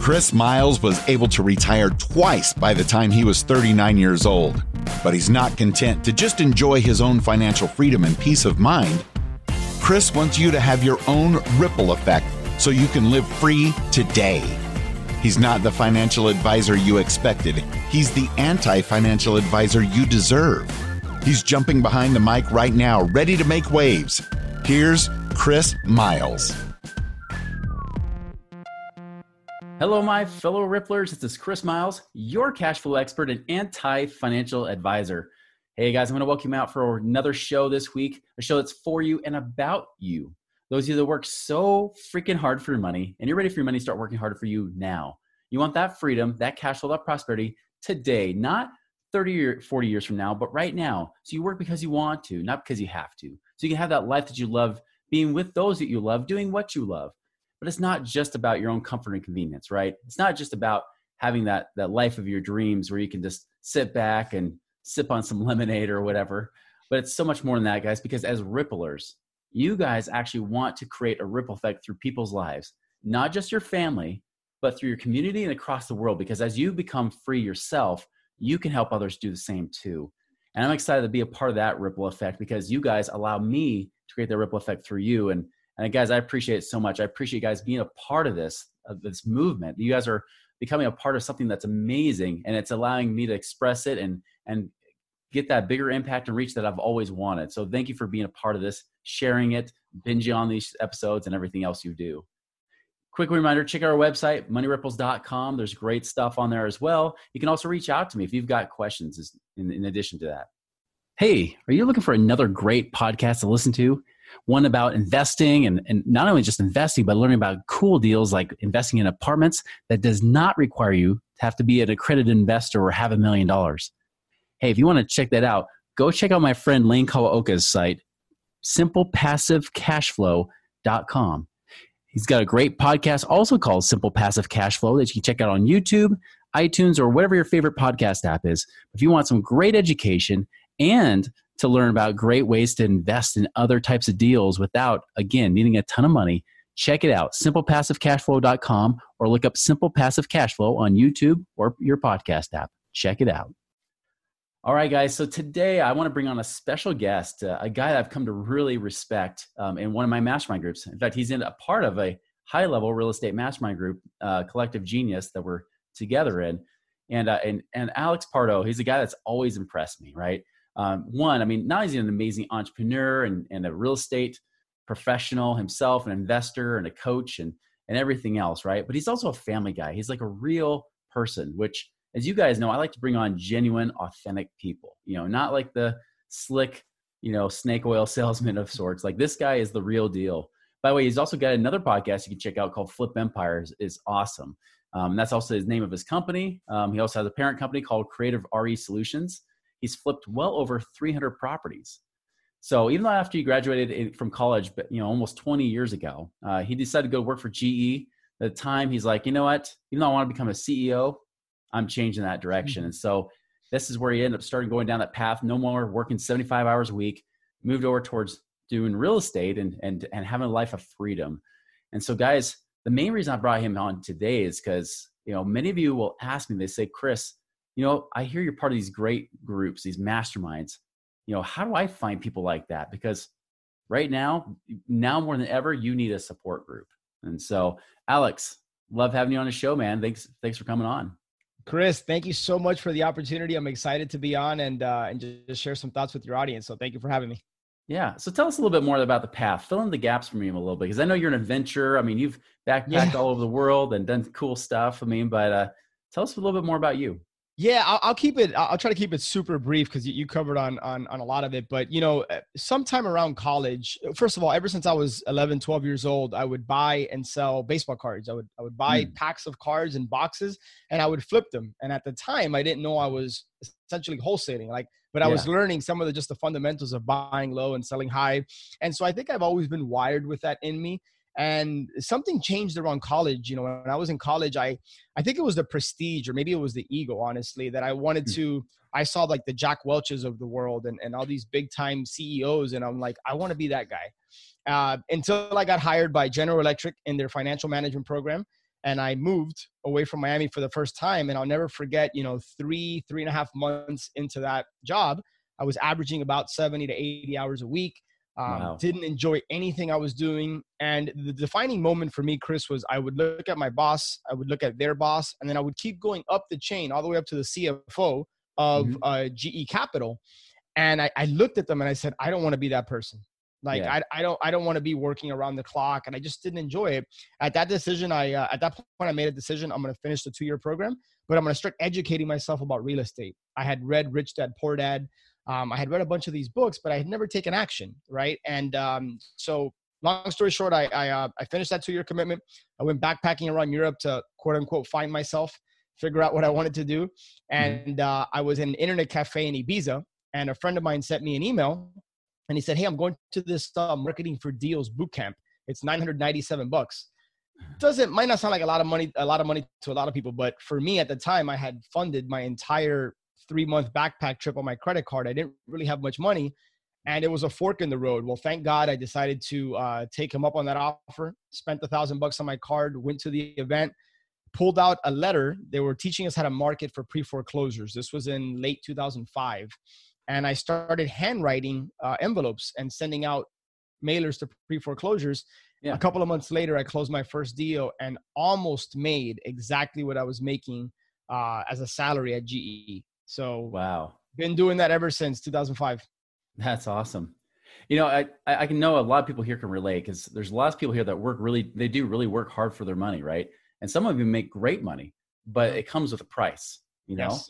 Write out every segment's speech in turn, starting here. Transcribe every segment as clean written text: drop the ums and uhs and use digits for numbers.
Chris Miles was able to retire twice by the time he was 39 years old, but he's not content to just enjoy his own financial freedom and peace of mind. Chris wants you to have your own ripple effect so you can live free today. He's not the financial advisor you expected. He's the anti-financial advisor you deserve. He's jumping behind the mic right now, ready to make waves. Here's Chris Miles. Hello, my fellow Ripplers. This is Chris Miles, your cash flow expert and anti-financial advisor. Hey guys, I'm going to welcome you out for another show this week, a show that's for you and about you. Those of you that work so freaking hard for your money and you're ready for your money to start working harder for you now. You want that freedom, that cash flow, that prosperity today, not 30 or 40 years from now, but right now. So you work because you want to, not because you have to. So you can have that life that you love, being with those that you love, doing what you love. But it's not just about your own comfort and convenience, right? It's not just about having that life of your dreams where you can just sit back and sip on some lemonade or whatever. But it's so much more than that, guys, because as Ripplers, you guys actually want to create a ripple effect through people's lives, not just your family, but through your community and across the world. Because as you become free yourself, you can help others do the same too. And I'm excited to be a part of that ripple effect because you guys allow me to create that ripple effect through you. And guys, I appreciate it so much. I appreciate you guys being a part of this movement. You guys are becoming a part of something that's amazing, and it's allowing me to express it and get that bigger impact and reach that I've always wanted. So thank you for being a part of this, sharing it, binging on these episodes, and everything else you do. Quick reminder, check out our website, moneyripples.com. There's great stuff on there as well. You can also reach out to me if you've got questions in addition to that. Hey, are you looking for another great podcast to listen to? One about investing and not only just investing, but learning about cool deals like investing in apartments that does not require you to have to be an accredited investor or have $1 million. Hey, if you want to check that out, go check out my friend Lane Kawaoka's site, simplepassivecashflow.com. He's got a great podcast also called Simple Passive Cash Flow that you can check out on YouTube, iTunes, or whatever your favorite podcast app is. If you want some great education and to learn about great ways to invest in other types of deals without, again, needing a ton of money, check it out, simplepassivecashflow.com, or look up Simple Passive Cash Flow on YouTube or your podcast app. Check it out. All right, guys. So today I want to bring on a special guest, a guy that I've come to really respect in one of my mastermind groups. In fact, he's in a part of a high-level real estate mastermind group, Collective Genius, that we're together in. And Alex Pardo, he's a guy that's always impressed me, right? One, I mean, not only is he an amazing entrepreneur and a real estate professional himself, an investor and a coach and everything else, right? But he's also a family guy. He's like a real person, which, as you guys know, I like to bring on genuine, authentic people, not like the slick, snake oil salesman of sorts. Like this guy is the real deal. By the way, he's also got another podcast you can check out called Flip Empires. Is awesome. That's also his name of his company. He also has a parent company called Creative RE Solutions. He's flipped well over 300 properties. So even though after he graduated from college, but almost 20 years ago, he decided to go work for GE. At the time, he's like, you know what? Even though I want to become a CEO, I'm changing that direction. And so this is where he ended up starting going down that path. No more working 75 hours a week. Moved over towards doing real estate and having a life of freedom. And so, guys, the main reason I brought him on today is because many of you will ask me. They say, Chris, I hear you're part of these great groups, these masterminds. How do I find people like that? Because right now more than ever, you need a support group. And so, Alex, love having you on the show, man. Thanks for coming on. Chris, thank you so much for the opportunity. I'm excited to be on and just share some thoughts with your audience. So thank you for having me. Yeah. So tell us a little bit more about the path. Fill in the gaps for me a little bit, because I know you're an adventurer. I mean, you've backpacked all over the world and done cool stuff. I mean, but tell us a little bit more about you. Yeah, I'll try to keep it super brief because you covered on a lot of it. But, sometime around college, first of all, ever since I was 11, 12 years old, I would buy and sell baseball cards. I would buy packs of cards in boxes and I would flip them. And at the time, I didn't know I was essentially wholesaling, but I was learning some of the fundamentals of buying low and selling high. And so I think I've always been wired with that in me. And something changed around college. When I was in college, I think it was the prestige, or maybe it was the ego, honestly, that I wanted to, I saw like the Jack Welches of the world and all these big time CEOs. And I'm like, I want to be that guy. Until I got hired by General Electric in their financial management program. and I moved away from Miami for the first time. And I'll never forget, 3.5 months into that job, I was averaging about 70 to 80 hours a week. Wow. Didn't enjoy anything I was doing. And the defining moment for me, Chris, was I would look at my boss, I would look at their boss, and then I would keep going up the chain all the way up to the CFO of GE Capital. And I looked at them and I said, I don't want to be that person. Like, yeah. I don't want to be working around the clock. And I just didn't enjoy it. At that decision, at that point, I made a decision. I'm going to finish the 2-year program, but I'm going to start educating myself about real estate. I had read Rich Dad, Poor Dad. I had read a bunch of these books, but I had never taken action. Right. And so long story short, I finished that 2-year commitment. I went backpacking around Europe to quote unquote find myself, figure out what I wanted to do. And I was in an internet cafe in Ibiza, and a friend of mine sent me an email. And he said, hey, I'm going to this marketing for deals bootcamp. It's $997. Might not sound like a lot of money to a lot of people. But for me at the time, I had funded my entire 3-month backpack trip on my credit card. I didn't really have much money, and it was a fork in the road. Well, thank God I decided to take him up on that offer, spent $1,000 on my card, went to the event, pulled out a letter. They were teaching us how to market for pre-foreclosures. This was in late 2005. And I started handwriting envelopes and sending out mailers to pre-foreclosures. Yeah. A couple of months later, I closed my first deal and almost made exactly what I was making as a salary at GE. So wow, been doing that ever since 2005. That's awesome. I can know a lot of people here can relate, because there's a lot of people here that they do really work hard for their money, right? And some of them make great money, but it comes with a price, Yes.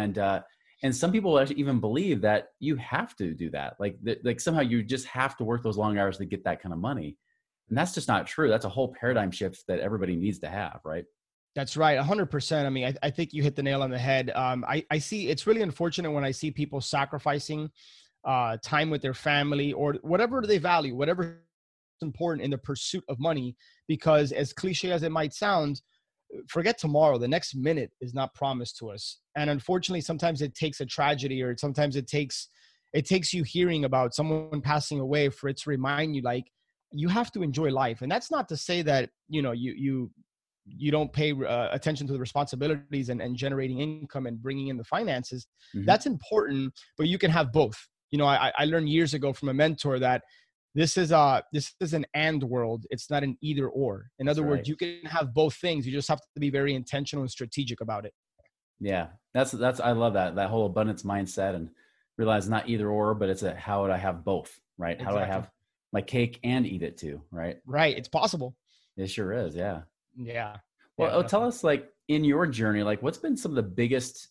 And some people actually even believe that you have to do that. Like somehow you just have to work those long hours to get that kind of money. And that's just not true. That's a whole paradigm shift that everybody needs to have, right? That's right. 100%. I mean, I think you hit the nail on the head. I see, it's really unfortunate when I see people sacrificing time with their family or whatever they value, whatever is important in the pursuit of money, because as cliche as it might sound, forget tomorrow. The next minute is not promised to us. And unfortunately, sometimes it takes a tragedy, or sometimes it takes you hearing about someone passing away for it to remind you, like, you have to enjoy life. And that's not to say that, you don't pay attention to the responsibilities and generating income and bringing in the finances. That's important, but you can have both. I learned years ago from a mentor that this is an and world. It's not an either or. In other words, you can have both things. You just have to be very intentional and strategic about it. Yeah, that's I love that whole abundance mindset, and realize not either or, but it's how would I have both, right? Exactly. How do I have my cake and eat it too, right? Right. It's possible. It sure is. Yeah. Yeah. Well, tell us, like, in your journey, like, what are some of the biggest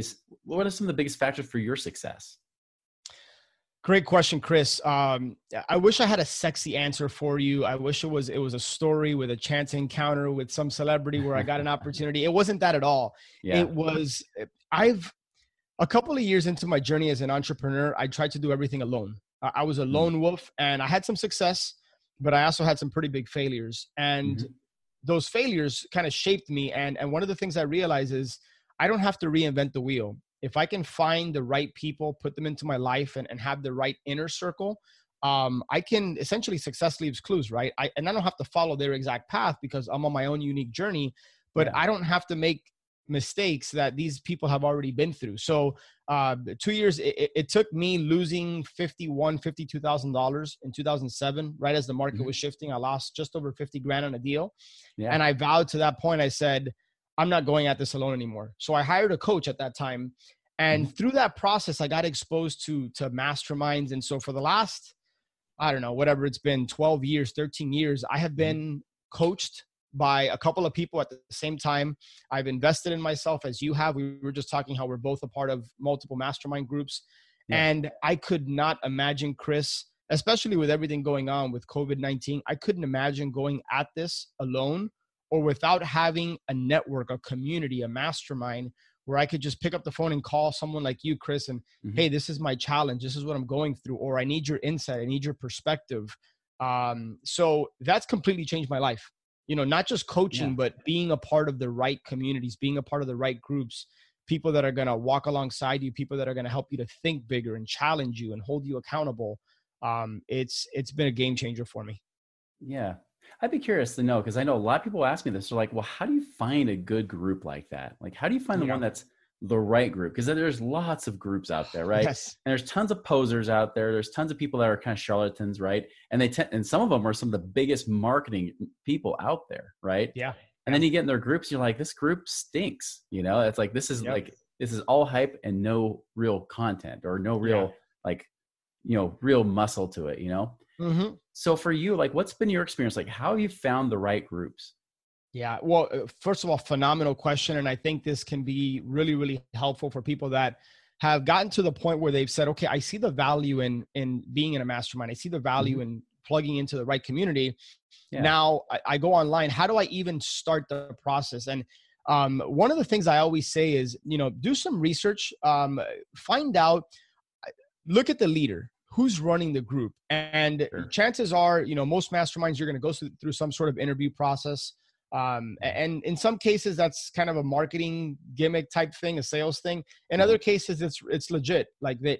factors for your success? Great question, Chris. I wish I had a sexy answer for you. I wish it was a story with a chance encounter with some celebrity where I got an opportunity. It wasn't that at all. Yeah. It was, a couple of years into my journey as an entrepreneur, I tried to do everything alone. I was a lone wolf, and I had some success, but I also had some pretty big failures. And those failures kind of shaped me. And one of the things I realized is I don't have to reinvent the wheel. If I can find the right people, put them into my life, and have the right inner circle, I can essentially success leaves clues, right? I don't have to follow their exact path because I'm on my own unique journey, but I don't have to make mistakes that these people have already been through. So 2 years, it took me losing $52,000 in 2007, right as the market was shifting. I lost just over 50 grand on a deal. Yeah. And I vowed to that point, I said, I'm not going at this alone anymore. So I hired a coach at that time. And through that process, I got exposed to masterminds. And so for the last, I don't know, whatever it's been, 12 years, 13 years, I have been coached by a couple of people at the same time. I've invested in myself, as you have. We were just talking how we're both a part of multiple mastermind groups. Yeah. And I could not imagine, Chris, especially with everything going on with COVID-19, I couldn't imagine going at this alone or without having a network, a community, a mastermind where I could just pick up the phone and call someone like you, Chris, and hey, this is my challenge. This is what I'm going through, or I need your insight. I need your perspective. So that's completely changed my life. Not just coaching, but being a part of the right communities, being a part of the right groups, people that are going to walk alongside you, people that are going to help you to think bigger and challenge you and hold you accountable. It's been a game changer for me. Yeah. I'd be curious to know, because I know a lot of people ask me this. They're like, well, how do you find a good group like that? Like, how do you find the Yeah. one that's the right group? Because there's lots of groups out there, right? Yes. And there's tons of posers out there. There's tons of people that are kind of charlatans, right? And and some of them are some of the biggest marketing people out there, right? Yeah. And then you get in their groups, you're like, this group stinks. It's like, this is all hype and no real content or no real, like, real muscle to it, Mm-hmm. So for you, like, what's been your experience? Like, how have you found the right groups? Yeah. Well, first of all, phenomenal question. And I think this can be really, really helpful for people that have gotten to the point where they've said, okay, I see the value in being in a mastermind. I see the value in plugging into the right community. Yeah. Now I go online. How do I even start the process? And one of the things I always say is, do some research, find out, look at the leader. Who's running the group? And chances are, most masterminds, you're going to go through some sort of interview process. And in some cases, that's kind of a marketing gimmick type thing, a sales thing. In other cases, it's legit. Like they,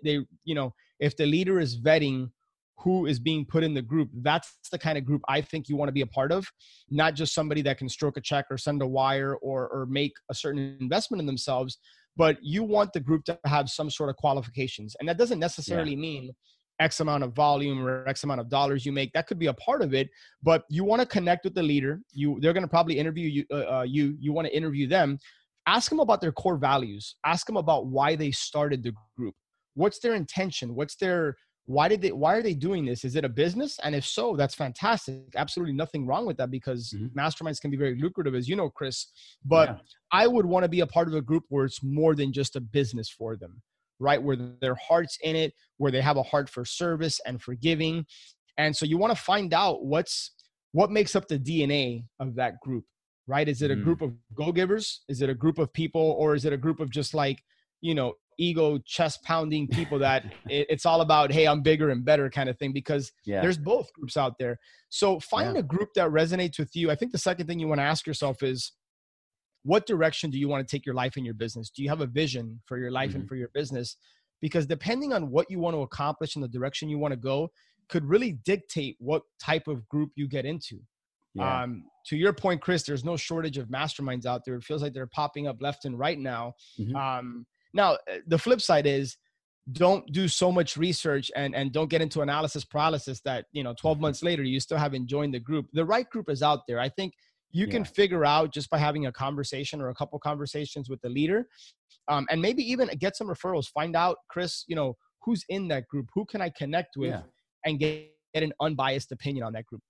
if the leader is vetting who is being put in the group, that's the kind of group I think you want to be a part of, not just somebody that can stroke a check or send a wire or make a certain investment in themselves, but you want the group to have some sort of qualifications. And that doesn't necessarily mean X amount of volume or X amount of dollars you make. That could be a part of it, but you want to connect with the leader. They're going to probably interview you. You want to interview them. Ask them about their core values. Ask them about why they started the group. What's their intention? Why are they doing this? Is it a business? And if so, that's fantastic. Absolutely nothing wrong with that, because masterminds can be very lucrative, as you know, Chris. But I would want to be a part of a group where it's more than just a business for them, right? Where their heart's in it, where they have a heart for service and for giving. And so you want to find out what makes up the DNA of that group, right? Is it a group of go-givers? Is it a group of people, or is it a group of just like, ego chest pounding people that it's all about, hey, I'm bigger and better kind of thing? Because there's both groups out there. So find a group that resonates with you. I think the second thing you want to ask yourself is, what direction do you want to take your life and your business? Do you have a vision for your life and for your business? Because depending on what you want to accomplish and the direction you want to go could really dictate what type of group you get into. Yeah. To your point, Chris, there's no shortage of masterminds out there. It feels like they're popping up left and right now. Now, the flip side is, don't do so much research and don't get into analysis paralysis that, 12 months later, you still haven't joined the group. The right group is out there. I think you can figure out just by having a conversation or a couple conversations with the leader, and maybe even get some referrals. Find out, Chris, who's in that group, who can I connect with, and get an unbiased opinion on that group.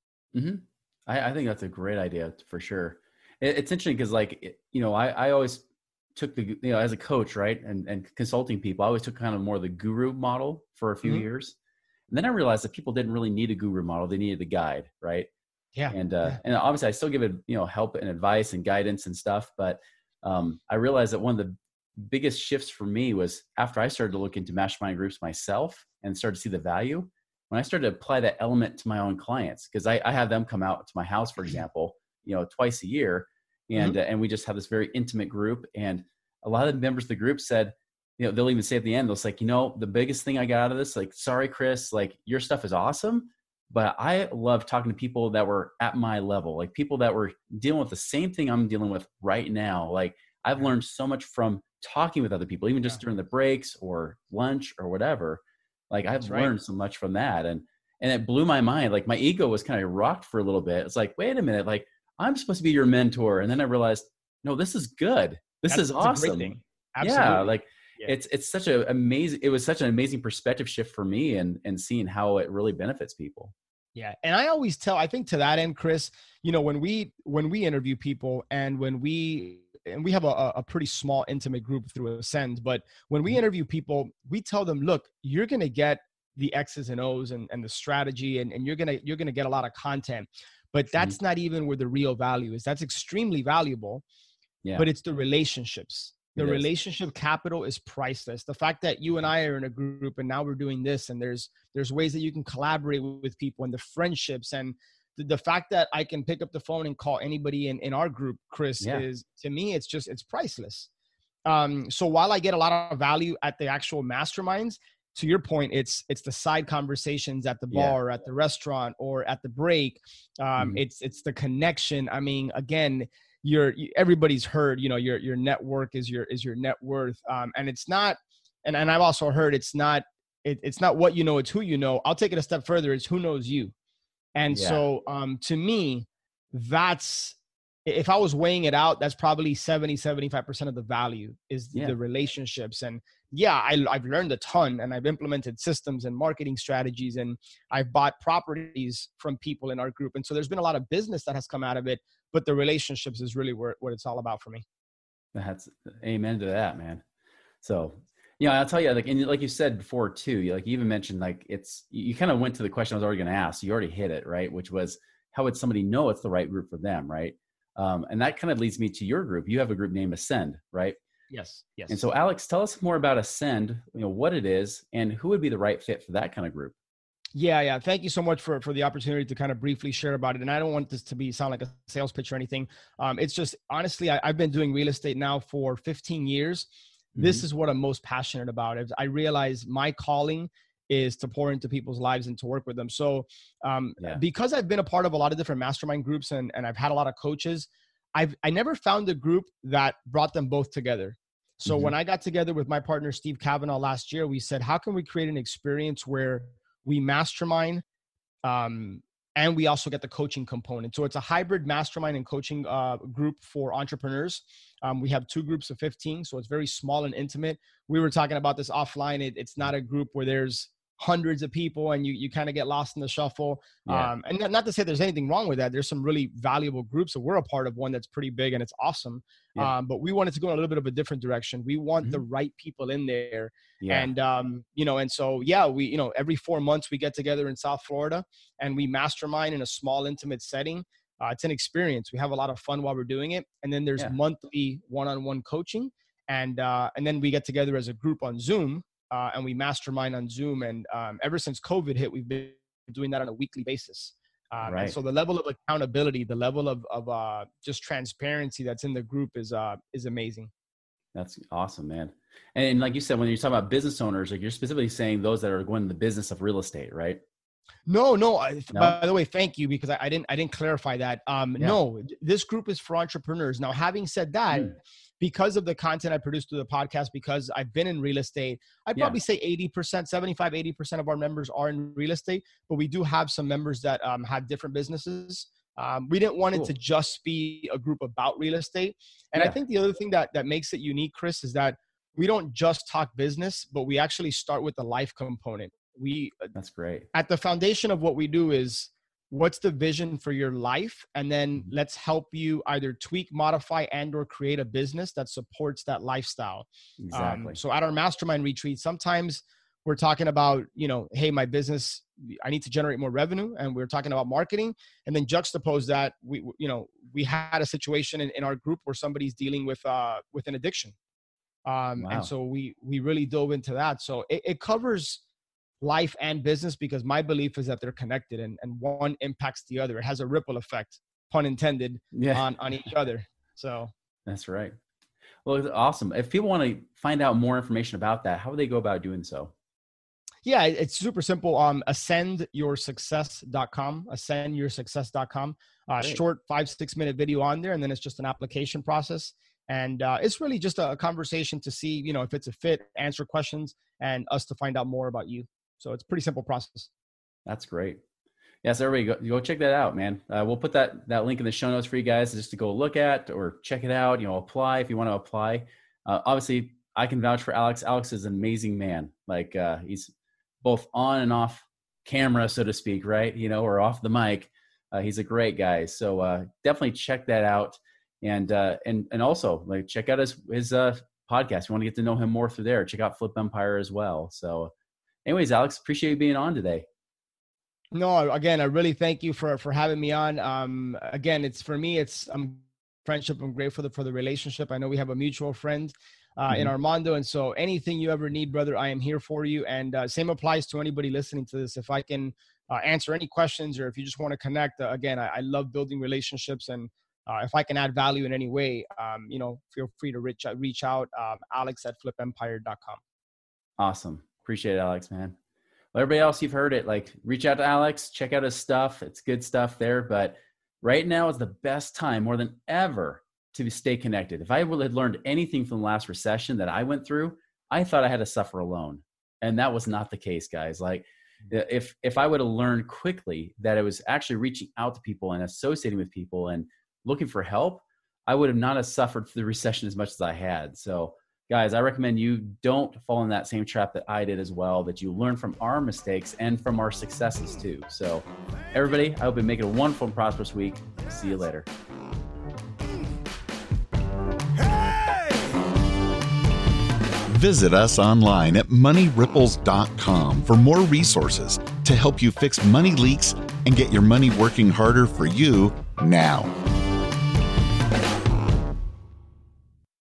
I think that's a great idea for sure. It's interesting because, like, I always took as a coach, right, and consulting people, I always took kind of more the guru model for a few years, and then I realized that people didn't really need a guru model; they needed a guide, right? And obviously, I still give it help and advice and guidance and stuff, but I realized that one of the biggest shifts for me was after I started to look into mastermind groups myself and started to see the value. When I started to apply that element to my own clients, because I have them come out to my house, for example, twice a year. And we just have this very intimate group. And a lot of the members of the group said, they'll even say at the end, they'll say, the biggest thing I got out of this, like, sorry, Chris, like, your stuff is awesome, but I love talking to people that were at my level, like people that were dealing with the same thing I'm dealing with right now. Like, I've learned so much from talking with other people, even just during the breaks or lunch or whatever. Like, I've learned so much from that. And it blew my mind. Like, my ego was kind of rocked for a little bit. It's like, wait a minute, like, I'm supposed to be your mentor. And then I realized, no, this is good. This is awesome. A great thing. Absolutely. Yeah. Like it's such it was such an amazing perspective shift for me and seeing how it really benefits people. Yeah. And I always I think to that end, Chris, when we interview people and we have a pretty small intimate group through Ascend, but when we interview people, we tell them, look, you're going to get the X's and O's and the strategy, and you're going to get a lot of content. But that's not even where the real value is. That's extremely valuable, but it's the relationships. The relationship capital is priceless. The fact that you and I are in a group and now we're doing this, and there's ways that you can collaborate with people, and the friendships, and the fact that I can pick up the phone and call anybody in our group, Chris, is, to me, it's priceless. So while I get a lot of value at the actual masterminds, to your point, it's the side conversations at the bar, or at the restaurant, or at the break. It's the connection. I mean, again, everybody's heard, your network is your net worth. And it's not, and I've also heard it's not what you know, it's who you know. I'll take it a step further. It's who knows you. And so to me, that's, if I was weighing it out, that's probably 75% of the value is the relationships. And I've learned a ton, and I've implemented systems and marketing strategies, and I've bought properties from people in our group. And so there's been a lot of business that has come out of it, but the relationships is really what it's all about for me. That's amen to that, man. So, I'll tell you, like you said before too, you even mentioned, you kind of went to the question I was already going to ask. You already hit it, right? Which was, how would somebody know it's the right group for them, right? And that kind of leads me to your group. You have a group named Ascend, right? Yes. And so, Alex, tell us more about Ascend, what it is and who would be the right fit for that kind of group. Yeah. Thank you so much for the opportunity to kind of briefly share about it. And I don't want this to sound like a sales pitch or anything. It's just, honestly, I've been doing real estate now for 15 years. This is what I'm most passionate about. I realize my calling is to pour into people's lives and to work with them. So because I've been a part of a lot of different mastermind groups and I've had a lot of coaches, I never found a group that brought them both together. So when I got together with my partner, Steve Kavanaugh, last year, we said, how can we create an experience where we mastermind and we also get the coaching component? So it's a hybrid mastermind and coaching group for entrepreneurs. We have 2 groups of 15, so it's very small and intimate. We were talking about this offline. It's not a group where there's hundreds of people and you kind of get lost in the shuffle. And not to say there's anything wrong with that. There's some really valuable groups. So we're a part of one that's pretty big and it's awesome. But we wanted to go in a little bit of a different direction. We want the right people in there. And, and so, we, every 4 months we get together in South Florida and we mastermind in a small, intimate setting. It's an experience. We have a lot of fun while we're doing it. And then there's monthly one-on-one coaching. And then we get together as a group on Zoom. And we mastermind on Zoom. And ever since COVID hit, we've been doing that on a weekly basis. And so the level of accountability, the level of just transparency that's in the group is amazing. That's awesome, man. And like you said, when you're talking about business owners, you're specifically saying those that are going in the business of real estate, right? No. By the way, thank you, because I didn't clarify that. No, this group is for entrepreneurs. Now, having said that, because of the content I produce through the podcast, because I've been in real estate, I'd probably say 80% of our members are in real estate, but we do have some members that have different businesses. We didn't want it to just be a group about real estate. And I think the other thing that makes it unique, Chris, is that we don't just talk business, but we actually start with the life component. That's great. At the foundation of what we do is, what's the vision for your life? And then let's help you either tweak, modify, and or create a business that supports that lifestyle. Exactly. So at our mastermind retreat, sometimes we're talking about, hey, my business, I need to generate more revenue. And we're talking about marketing. And then juxtapose that, we had a situation in our group where somebody's dealing with an addiction. And so we really dove into that. So it covers life and business, because my belief is that they're connected and one impacts the other. It has a ripple effect, pun intended, on each other. So that's right. Well, it's awesome. If people want to find out more information about that, how would they go about doing so? Yeah, it's super simple. Ascendyoursuccess.com, ascendyoursuccess.com. Short 5-6 minute video on there. And then it's just an application process. And it's really just a conversation to see, if it's a fit, answer questions, and us to find out more about you. So it's a pretty simple process. That's great. Yeah, so everybody go check that out, man. We'll put that link in the show notes for you guys just to go look at or check it out, apply if you want to apply. Obviously, I can vouch for Alex. Alex is an amazing man. He's both on and off camera, so to speak, right? Or off the mic. He's a great guy. So definitely check that out. And also check out his podcast. You want to get to know him more through there. Check out Flip Empire as well. So anyways, Alex, appreciate you being on today. No, again, I really thank you for having me on. Again, I'm friendship. I'm grateful for the relationship. I know we have a mutual friend in Armando. And so anything you ever need, brother, I am here for you. And same applies to anybody listening to this. If I can answer any questions, or if you just want to connect, again, I love building relationships. And if I can add value in any way, feel free to reach out, Alex@flipempire.com. Awesome. Appreciate it, Alex, man. Well, everybody else, you've heard it. Like, reach out to Alex, check out his stuff. It's good stuff there. But right now is the best time more than ever to stay connected. If I had learned anything from the last recession that I went through, I thought I had to suffer alone. And that was not the case, guys. Like, if I would have learned quickly that it was actually reaching out to people and associating with people and looking for help, I would have not have suffered through the recession as much as I had. So guys, I recommend you don't fall in that same trap that I did as well, that you learn from our mistakes and from our successes too. So everybody, I hope you make it a wonderful and prosperous week. See you later. Visit us online at moneyripples.com for more resources to help you fix money leaks and get your money working harder for you now.